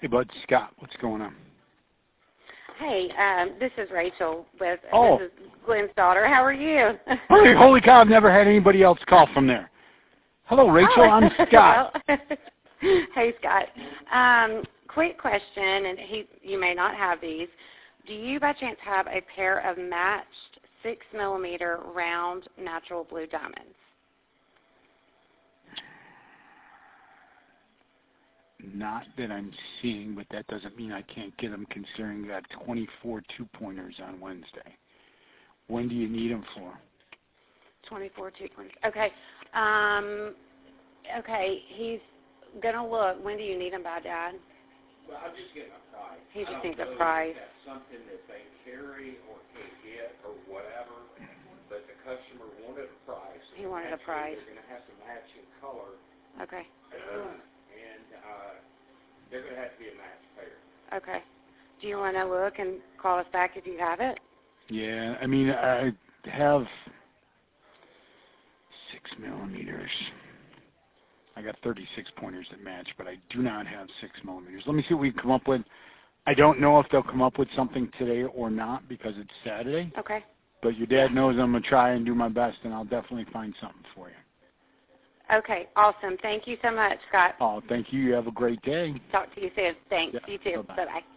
Hey, bud, Scott, what's going on? Hey, this is Rachel with Oh. This is Glenn's daughter. How are you? Holy cow, I've never had anybody else call from there. Hello, Rachel, I'm Scott. Well, hey, Scott. Quick question, and you may not have these. Do you by chance have a pair of matched 6mm round natural blue diamonds? Not that I'm seeing, but that doesn't mean I can't get them considering I got 24 2-pointers on Wednesday. When do you need them for? 24 2-pointers. Okay. Okay, he's going to look. When do you need them by, Dad? Well, I'm just getting a price. He just needs a I don't know price. if that's something that they carry or can get or whatever, but the customer wanted a price. He wanted a price. They're going to have to match in color. Okay. And they're going to have to be a matched pair. Okay. Do you want to look and call us back if you have it? Yeah, I mean, I have 6mm. I got 36 pointers that match, but I do not have 6mm. Let me see what we can come up with. I don't know if they'll come up with something today or not because it's Saturday. Okay. But your dad knows I'm going to try and do my best, and I'll definitely find something for you. Okay, awesome. Thank you so much, Scott. Oh, thank you. You have a great day. Talk to you soon. Thanks. Yeah, You too. bye-bye. Bye-bye.